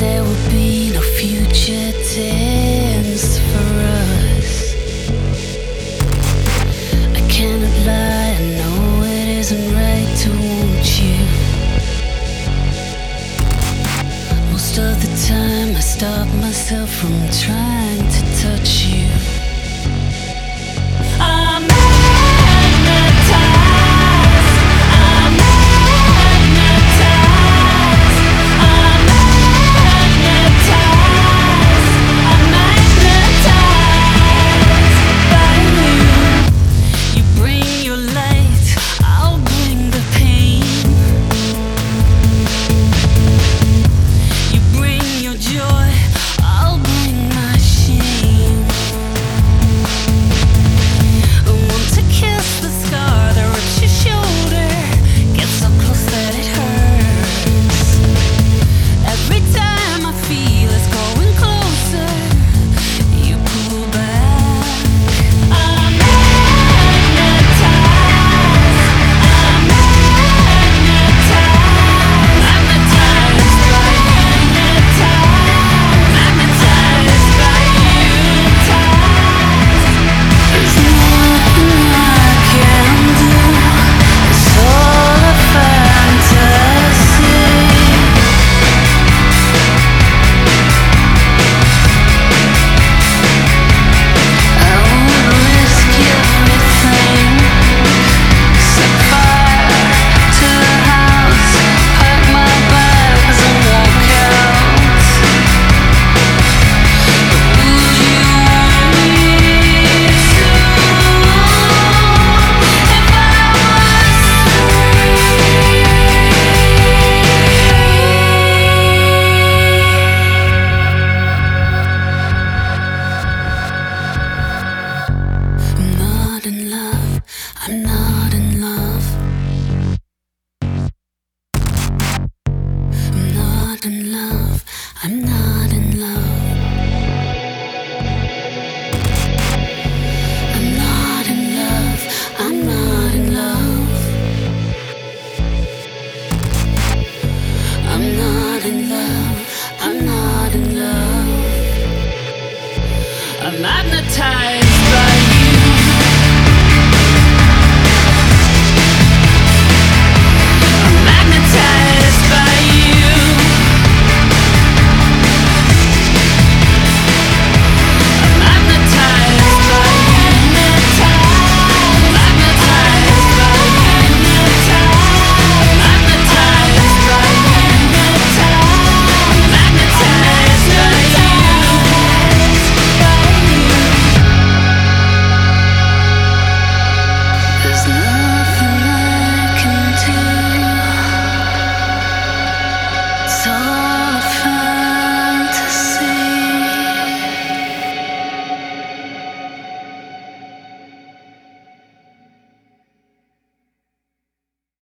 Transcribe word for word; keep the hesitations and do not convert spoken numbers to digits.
there will be no future tense for us. I cannot lie, I know it isn't right to want you. Most of the time I stop myself from trying to touch you. I'm I'm not in love. I'm not in love. I'm not in love. I'm not in love. I'm not in love. I'm not in love. I'm not in love. I'm magnetized.